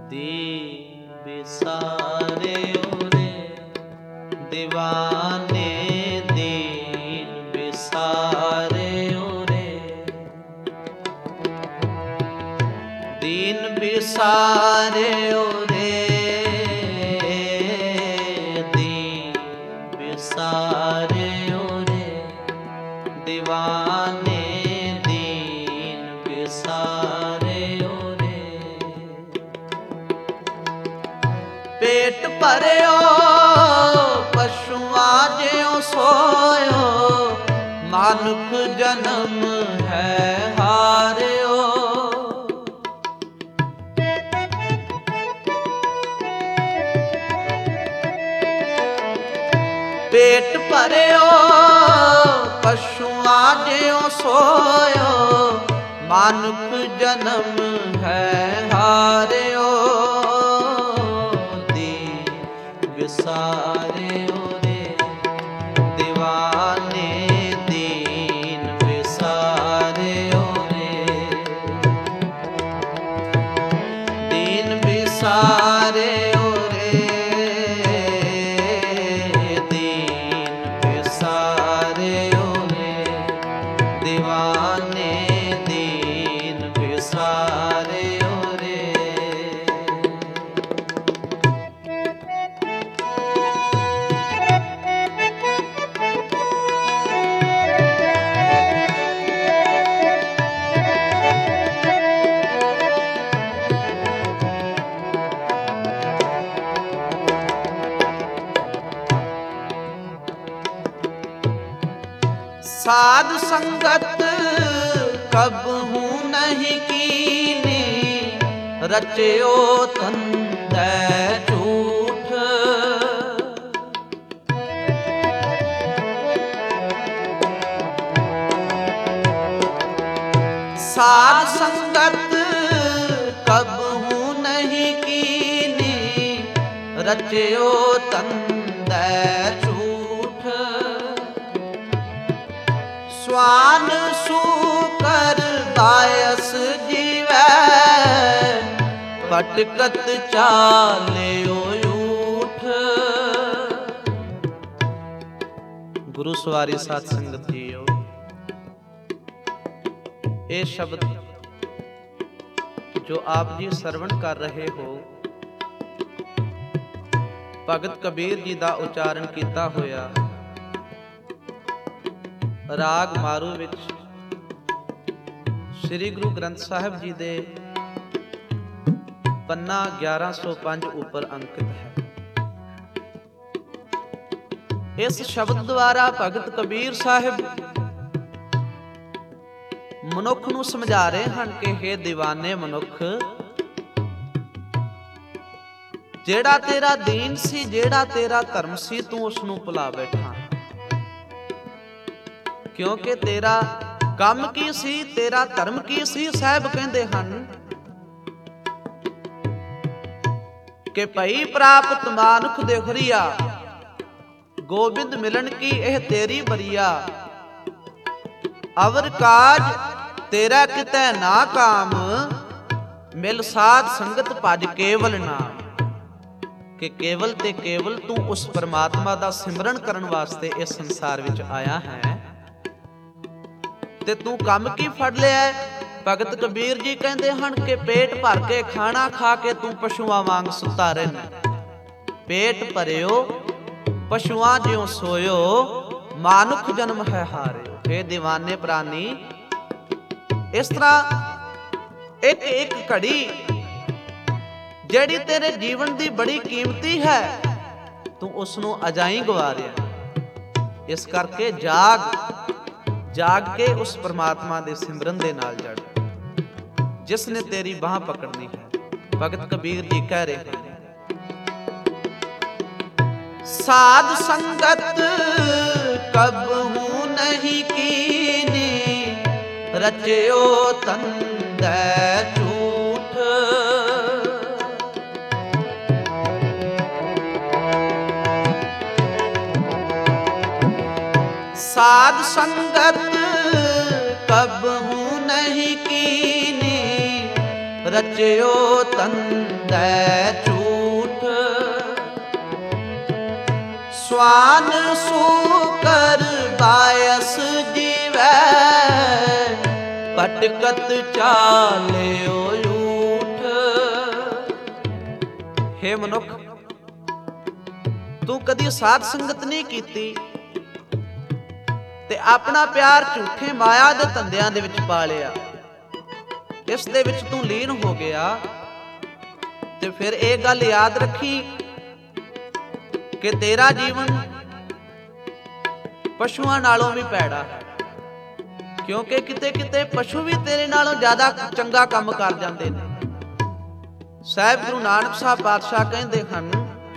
दीन बिसारे रे दीवाने, दीन बिसारे रे, दीन बिसारे रे, दीन बिसारे रे दीवाने, दीन बिसारे रे। पेट भरियो पशुआ ज्यों सोयो, मानुख जन्म है हारियो। पेट भरियो पशुआ ज्यों सोयो, मानुख जन्म है हारियो। बिसारे रे दीवाने, दीन बिसारे रे, दीन बिसारे रे, दीन बिसारे रे दीवाने, दीन बिसारे रे। साध संगत कबहू नहीं कीनी, रचयो तंदै झूठ। साध संगत कबहू नहीं कीनी, रचयो तंदै झूठ। स्वान सूकर दायस जीवै, भटकत चालियो ऊठ। गुरु सवारी साध संगत जीओ, ये शब्द जो आप जी श्रवण कर रहे हो, भगत कबीर जी दा उच्चारण किया होया राग मारू विच श्री गुरु ग्रंथ साहिब जी दे पन्ना 1105 ऊपर अंकित है। इस शब्द द्वारा भगत कबीर साहिब मनुख नूं समझा रहे हैं कि हे दीवाने मनुख, जेड़ा तेरा दीन सी, जेड़ा तेरा धर्म सी, तू उसनूं भुला बैठा। क्योंकि तेरा काम की सी, तेरा धर्म की सी। साहब कहते हैं कि भई प्राप्त मानुख दे हरिया, गोबिंद मिलन की एह तेरी बरिया। अवर काज तेरा कितै ना काम, मिल साध संगत भज केवल नाम। कि केवल ते केवल तू उस परमात्मा दा सिमरन करन वास्ते इस संसार विच आया है, ते तू कम की फड़ लिया। भगत कबीर जी कहते हैं कि पेट भर के खाना खा के तू पशुआं वांग सुता रहना। पेट भरियो पशुआं ज्यों सोयो, मानुख जन्म है हारियो। हे दीवाने प्राणी, इस तरह एक एक घड़ी जेड़ी तेरे जीवन दी बड़ी कीमती है, तू उसनों अजाई गवा रहा। इस करके जाग के उस परमात्मा दे सिमरन दे नाल जड़, जिसने तेरी बाह पकड़नी है। भगत कबीर जी कह रहे हैं, साध संगत कबहू नहीं कीनी, रचयो तंदै झूठ। साध संगत कबहू नहीं कीनी, ਰਚਿਓ ਤੰਦੈ ਝੂਠ। ਸਵਾਨ ਸੂਕਰ ਬਾਇਸ ਜੀਵੈ ਭਟਕਤ ਚਾਲਿਓ ਊਠ। ਹੇ ਮਨੁੱਖ, ਤੂੰ ਕਦੀ ਸਾਧ ਸੰਗਤ ਨਹੀਂ ਕੀਤੀ ਤੇ ਆਪਣਾ ਪਿਆਰ ਝੂਠੇ ਮਾਇਆ ਦੇ ਧੰਦਿਆਂ ਦੇ ਵਿੱਚ ਪਾ ਲਿਆ, ਇਸ ਦੇ ਵਿੱਚ ਤੂੰ ਲੀਨ ਹੋ ਗਿਆ। ਤੇ ਫਿਰ ਇਹ ਗੱਲ ਯਾਦ ਰੱਖੀ ਕਿ ਤੇਰਾ ਜੀਵਨ ਪਸ਼ੂਆਂ ਨਾਲੋਂ ਵੀ ਭੈੜਾ ਹੈ, ਕਿਉਂਕਿ ਕਿਤੇ ਕਿਤੇ ਪਸ਼ੂ ਵੀ ਤੇਰੇ ਨਾਲੋਂ ਜ਼ਿਆਦਾ ਚੰਗਾ ਕੰਮ ਕਰ ਜਾਂਦੇ ਨੇ। ਸਾਹਿਬ ਗੁਰੂ ਨਾਨਕ ਸਾਹਿਬ ਪਾਤਸ਼ਾਹ ਕਹਿੰਦੇ ਹਨ,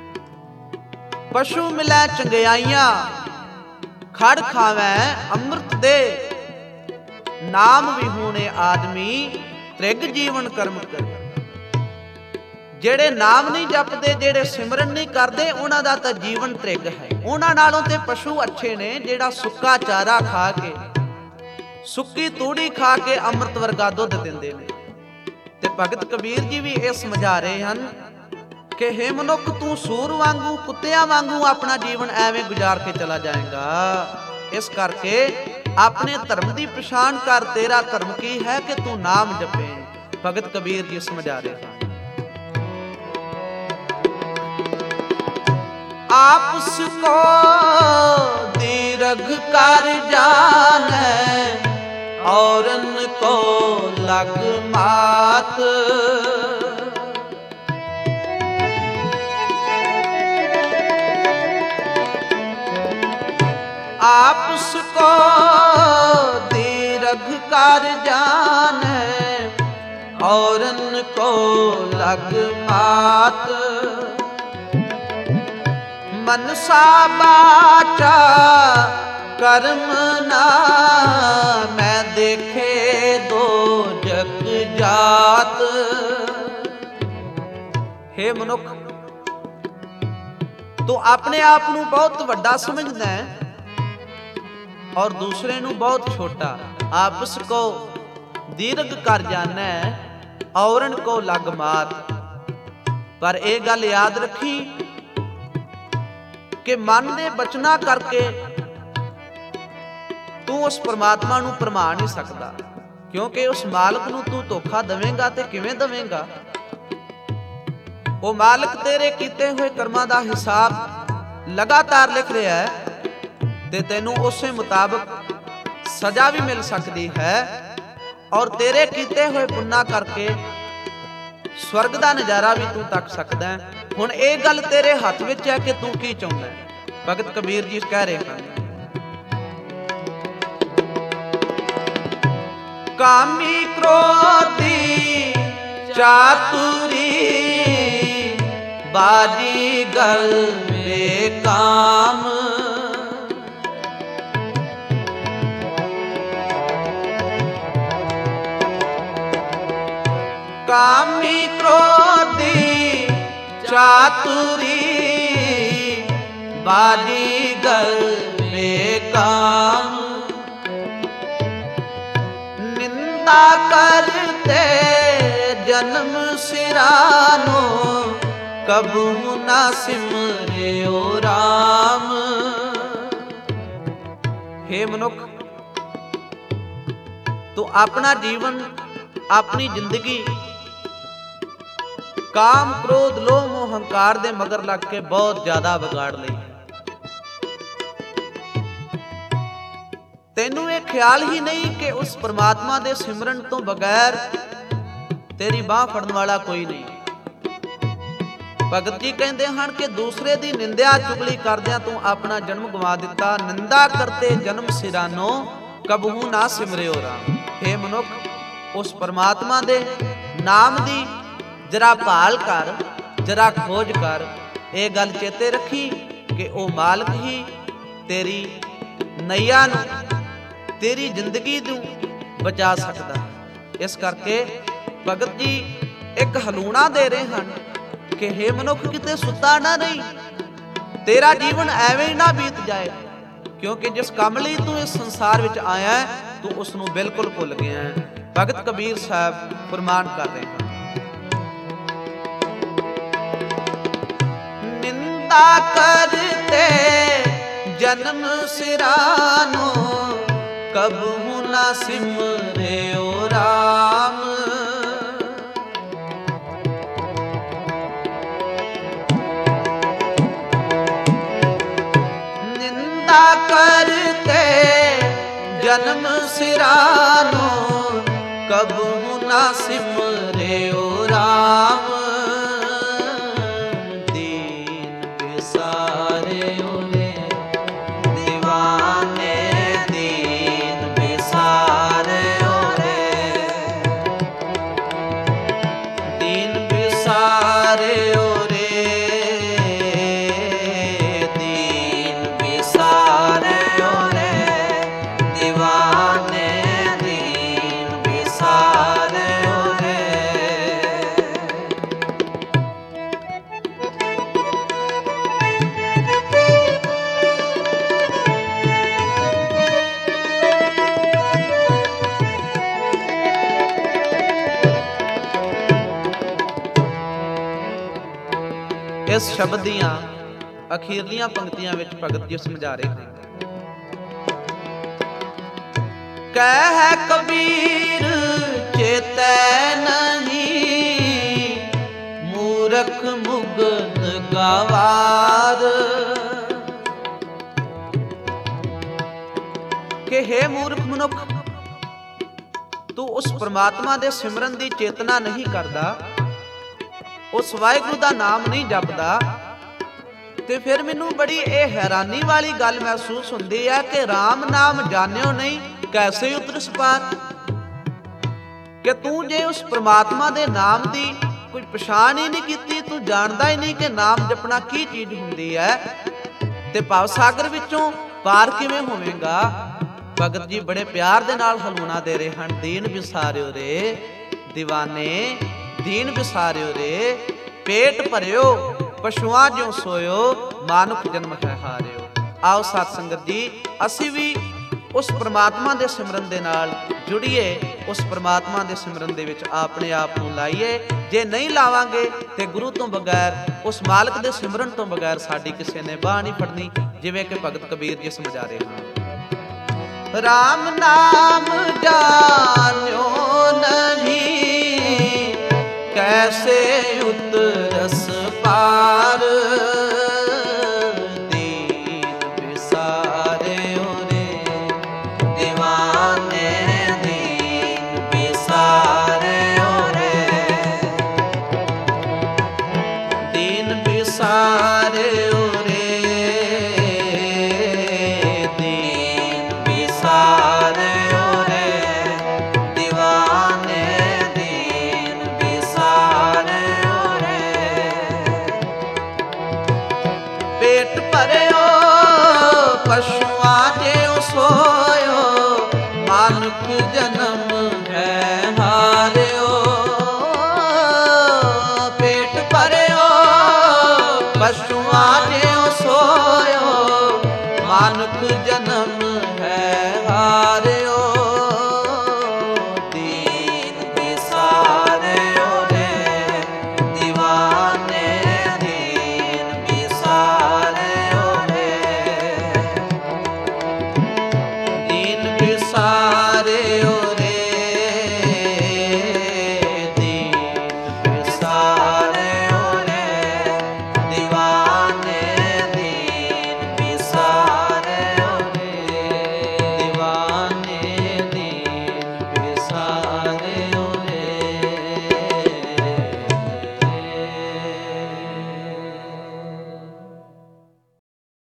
ਪਸ਼ੂ ਮਿਲੈ ਚੰਗਿਆਈਆਂ ਖੜ ਖਾਵੈ ਅੰਮ੍ਰਿਤ ਦੇ, ਨਾਮ ਵਿਹੂਣੇ ਆਦਮੀ ਤ੍ਰਿਗ ਜੀਵਨ ਕਰਮ ਕਰੇ। ਜਿਹੜੇ ਨਾਮ ਨਹੀਂ ਜਪਦੇ, ਜਿਹੜੇ ਸਿਮਰਨ ਨਹੀਂ ਕਰਦੇ, ਉਹਨਾਂ ਦਾ ਤਾਂ ਜੀਵਨ ਤ੍ਰਿਗ ਹੈ। ਉਹਨਾਂ ਨਾਲੋਂ ਤੇ ਪਸ਼ੂ ਅੱਛੇ ਨੇ ਜਿਹੜਾ ਸੁੱਕਾ ਚਾਰਾ ਖਾ ਕੇ, ਸੁੱਕੀ ਤੂੜੀ ਖਾ ਕੇ ਅੰਮ੍ਰਿਤ ਵਰਗਾ ਦੁੱਧ ਦਿੰਦੇ ਨੇ। ਤੇ ਭਗਤ ਕਬੀਰ ਜੀ ਵੀ ਇਹ ਸਮਝਾ ਰਹੇ ਹਨ ਕਿ ਹੇ ਮਨੁੱਖ, ਤੂੰ ਸੂਰ ਵਾਂਗੂ, ਕੁੱਤਿਆਂ ਵਾਂਗੂ ਆਪਣਾ ਜੀਵਨ ਐਵੇਂ ਗੁਜ਼ਾਰ ਕੇ ਚਲਾ ਜਾਏਗਾ। ਇਸ ਕਰਕੇ ਆਪਣੇ ਧਰਮ ਦੀ ਪਛਾਣ ਕਰ। ਤੇਰਾ ਧਰਮ ਕੀ ਹੈ ਕਿ ਤੂੰ ਨਾਮ ਜਪੇ। ਭਗਤ ਕਬੀਰ ਜੀ ਸਮਝਾ ਰਹੇ ਹਨ, ਆਪਸ ਕੋ ਦੀਰਘ ਕਰ ਜਾਣੈ ਔਰਨ ਕੋ ਲਗ ਮਾਤ। ਆਪਸ ਕੋ ਦੀਰਘ ਕਰ ਜਾਣੈ ਔਰਨ ਕੋ ਲਗ ਮਾਤ। ਮਨਸਾ ਬਾਚਾ ਕਰਮ ਨਾ ਮੈਂ ਦੇਖੇ ਦੋ ਜਗ ਜਾਤ। ਹੇ ਮਨੁੱਖ, ਤੂੰ ਆਪਣੇ ਆਪ ਨੂੰ ਬਹੁਤ ਵੱਡਾ ਸਮਝਦਾ ਹੈ ਔਰ ਦੂਸਰੇ ਨੂੰ ਬਹੁਤ ਛੋਟਾ। ਆਪਸ ਕੋ ਦੀਰਘ ਕਰ ਜਾਣੈ ਔਰਨ ਕੋ ਲਗ ਮਾਤ। ਪਰ ਇਹ ਗੱਲ ਯਾਦ ਰੱਖੀ ਕਿ ਮਨ ਦੇ ਬਚਨਾਂ ਕਰਕੇ ਤੂੰ ਉਸ ਪਰਮਾਤਮਾ ਨੂੰ ਭਰਮਾ ਨਹੀਂ ਸਕਦਾ, ਕਿਉਂਕਿ ਉਸ ਮਾਲਕ ਨੂੰ ਤੂੰ ਧੋਖਾ ਦੇਵੇਂਗਾ ਤੇ ਕਿਵੇਂ ਦੇਵੇਂਗਾ। ਉਹ ਮਾਲਕ ਤੇਰੇ ਕੀਤੇ ਹੋਏ ਕਰਮਾਂ ਦਾ ਹਿਸਾਬ ਲਗਾਤਾਰ ਲਿਖ ਰਿਹਾ ਹੈ ਤੇ ਤੈਨੂੰ ਉਸੇ ਮੁਤਾਬਕ ਸਜ਼ਾ ਵੀ ਮਿਲ ਸਕਦੀ ਹੈ ਔਰ ਤੇਰੇ ਕੀਤੇ ਹੋਏ ਪੁੰਨਾਂ ਕਰਕੇ ਸਵਰਗ ਦਾ ਨਜ਼ਾਰਾ ਵੀ ਤੂੰ ਤੱਕ ਸਕਦਾ ਹੈ। ਹੁਣ ਇਹ ਗੱਲ ਤੇਰੇ ਹੱਥ ਵਿੱਚ ਹੈ ਕਿ ਤੂੰ ਕੀ ਚਾਹੁੰਦਾ ਹੈ। ਭਗਤ ਕਬੀਰ ਜੀ ਕਹਿ ਰਹੇ ਹਨ, ਕਾਮੀ ਕ੍ਰੋਧੀ ਚਾਤੁਰੀ ਬਾਜੀ ਗਲ ਬੇਕਾਮ। ਕਾਮੀ ਕ੍ਰੋਧੀ ਚਾਤੁਰੀ ਬਾਜੀ ਗਲ ਬੇਕਾਮ। ਨਿੰਦਾ ਕਰਤੇ ਜਨਮ ਸਿਰਾਨੋ ਕਬੂ ਨਾ ਸਿਮਰਿਓ ਰਾਮ। ਹੇ ਮਨੁੱਖ, ਤੂੰ ਆਪਣਾ ਜੀਵਨ, ਆਪਣੀ ਜ਼ਿੰਦਗੀ ਕਾਮ, ਕ੍ਰੋਧ, ਲੋਭ, ਮੋਹ, ਹੰਕਾਰ ਦੇ ਮਗਰ ਲੱਗ ਕੇ ਬਹੁਤ ਜ਼ਿਆਦਾ ਵਿਗਾੜ ਲਈ। ਤੈਨੂੰ ਇਹ ਖਿਆਲ ਹੀ ਨਹੀਂ ਕਿ ਉਸ ਪਰਮਾਤਮਾ ਦੇ ਸਿਮਰਨ ਤੋਂ ਬਗੈਰ ਤੇਰੀ ਬਾਹ ਫੜਨ ਵਾਲਾ ਕੋਈ ਨਹੀਂ। ਭਗਤ ਜੀ ਕਹਿੰਦੇ ਹਨ ਕਿ ਦੂਸਰੇ ਦੀ ਨਿੰਦਿਆ ਚੁਗਲੀ ਕਰਦਿਆਂ ਤੂੰ ਆਪਣਾ ਜਨਮ ਗਵਾ ਦਿੱਤਾ। ਨਿੰਦਾ ਕਰਤੇ ਜਨਮ ਸਿਰਾਨੋ ਕਬਹੂ ਨਾ ਸਿਮਰਿਓ ਰਾਮ। ਹੇ ਮਨੁੱਖ, ਉਸ ਪਰਮਾਤਮਾ ਦੇ ਨਾਮ ਦੀ ਜਰਾ ਭਾਲ ਕਰ, ਜਰਾ ਖੋਜ ਕਰ। ਇਹ ਗੱਲ ਚੇਤੇ ਰੱਖੀ ਕਿ ਉਹ ਮਾਲਕ ਹੀ ਤੇਰੀ ਨੈया ਨੂੰ, ਤੇਰੀ ਜ਼ਿੰਦਗੀ ਨੂੰ ਬਚਾ ਸਕਦਾ। ਇਸ ਕਰਕੇ ਭਗਤ ਜੀ ਇੱਕ ਹਲੂਣਾ ਦੇ ਰਹੇ ਹਨ ਕਿ ਹੇ ਮਨੁੱਖ, ਕਿਤੇ ਸੁੱਤਾ ਨਾ ਰਹੀ, ਤੇਰਾ ਜੀਵਨ ਐਵੇਂ ਹੀ ਨਾ ਬੀਤ ਜਾਏ, ਕਿਉਂਕਿ ਜਿਸ ਕੰਮ ਲਈ ਤੂੰ ਇਸ ਸੰਸਾਰ ਵਿੱਚ ਆਇਆ ਹੈ, ਤੂੰ ਉਸ ਨੂੰ ਬਿਲਕੁਲ ਭੁੱਲ ਗਿਆ ਹੈ। ਭਗਤ ਕਬੀਰ ਸਾਹਿਬ ਫਰਮਾਨ ਕਰ ਰਹੇ ਹਨ, ਨਿੰਦਾ ਕਰਤੇ ਜਨਮ ਸਿਰਾਨੋ, ਕਬਹੂ ਨਾ ਸਿਮਰਿਓ ਰਾਮ। ਨਿੰਦਾ ਕਰਤੇ ਜਨਮ ਸਿਰਾਨੋ, ਕਬਹੂ ਨਾ ਸਿਮਰਿਓ ਰਾਮ। ਦੀਨ ਬਿਸਾਰਿਓ ਰੇ ਦੀਵਾਨੇ, ਦੀਨ ਬਿਸਾਰਿਓ ਰੇ, ਦੀਨ ਬਿਸਾਰਿਓ ਰੇ, ਦੀਨ ਬਿਸਾਰਿਓ ਰੇ, ਦੀਵਾਨੇ ਦੀਨ ਬਿਸਾਰਿਓ ਰੇ। ਇਸ ਸ਼ਬਦ ਦੀਆਂ ਅਖੀਰਲੀਆਂ ਪੰਕਤੀਆਂ ਵਿੱਚ ਭਗਤ ਜੀ ਸਮਝਾ ਰਹੇ ਹਨ। ਕਹਿ ਕਬੀਰ ਚੇਤੈ ਨਹੀਂ, ਮੂਰਖ ਮੁਗਧ ਗਵਾਰ। ਕਿ ਹੇ ਮੂਰਖ ਮਨੁੱਖ, ਤੂੰ ਉਸ ਪ੍ਰਮਾਤਮਾ ਦੇ ਸਿਮਰਨ ਦੀ ਚੇਤਨਾ ਨਹੀਂ ਕਰਦਾ, ਉਸ ਵਾਹਿਗੁਰੂ ਦਾ ਨਾਮ ਨਹੀਂ ਜਪਦਾ, ਤੇ ਫਿਰ ਮੈਨੂੰ ਬੜੀ ਇਹ ਹੈਰਾਨੀ ਵਾਲੀ ਗੱਲ ਮਹਿਸੂਸ ਹੁੰਦੀ ਹੈ ਕਿ ਰਾਮ ਨਾਮ ਜਾਣਿਓ ਨਹੀਂ, ਕੈਸੇ ਉਤਰਸ ਪਾਰ। ਕਿ ਤੂੰ ਜੇ ਉਸ ਪ੍ਰਮਾਤਮਾ ਦੇ ਨਾਮ ਦੀ ਕੋਈ ਪਛਾਣ ਹੀ ਨਹੀਂ ਕੀਤੀ, ਤੂੰ ਜਾਣਦਾ ਹੀ ਨਹੀਂ ਕਿ ਨਾਮ ਜਪਣਾ ਕੀ ਚੀਜ਼ ਹੁੰਦੀ ਹੈ, ਤੇ ਭਵ ਸਾਗਰ ਵਿੱਚੋਂ ਪਾਰ ਕਿਵੇਂ ਹੋਵੇਗਾ। ਭਗਤ ਜੀ ਬੜੇ ਪਿਆਰ ਦੇ ਨਾਲ ਹਲੂਣਾ ਦੇ ਰਹੇ ਹਨ। ਦੀਨ ਬਿਸਾਰਿਓ ਰੇ ਦੀਵਾਨੇ, ਦੀਨ ਬਿਸਾਰਿਓ ਰੇ, ਪੇਟ ਭਰਿਓ ਪਸ਼ੂਆਂ ਜਿਉ ਸੋਇਓ, ਮਾਨੁਖ ਜਨਮ ਹੈ ਹਾਰਿਓ। ਆਓ ਸਤ ਸੰਗਤ ਜੀ, ਅਸੀਂ ਵੀ ਉਸ ਪ੍ਰਮਾਤਮਾ ਦੇ ਸਿਮਰਨ ਦੇ ਨਾਲ ਜੁੜੀਏ, ਉਸ ਪ੍ਰਮਾਤਮਾ ਦੇ ਸਿਮਰਨ ਦੇ ਵਿੱਚ ਆਪਣੇ ਆਪ ਨੂੰ ਲਾਈਏ। ਜੇ ਨਹੀਂ ਲਾਵਾਂਗੇ ਤੇ ਗੁਰੂ ਤੋਂ ਬਗੈਰ, ਉਸ ਮਾਲਕ ਦੇ ਸਿਮਰਨ ਤੋਂ ਬਗੈਰ ਸਾਡੀ ਕਿਸੇ ਨੇ ਬਾਹ ਨਹੀਂ ਫੜਨੀ, ਜਿਵੇਂ ਕਿ ਭਗਤ ਕਬੀਰ ਜੀ ਸਮਝਾ ਰਹੇ ਹਨ। ਰਾਮ ਨਾਮ ਜਾਣਿਓ ਨਹੀਂ, ਕੈਸੇ ਉਤਰਸ ਪਾਰ। ਦੀਨ ਬਿਸਾਰਿਓ ਰੇ ਦੀਵਾਨੇ, ਦੀਨ ਬਿਸਾਰਿਓ ਰੇ, ਦੀਨ ਬਿਸਾਰਿਓ ਰੇ, ਦੀਨ ਬਿਸਾਰਿਓ ਰੇ, ਦੀਵਾਨੇ ਦੀਨ ਬਿਸਾਰਿਓ ਰੇ। ਪੇਟ ਭਰਿਓ ਪਸ਼ੂਆਂ ਜਿਉ ਸੋਇਓ, ਮਾਨੁਖ ਜਨਮ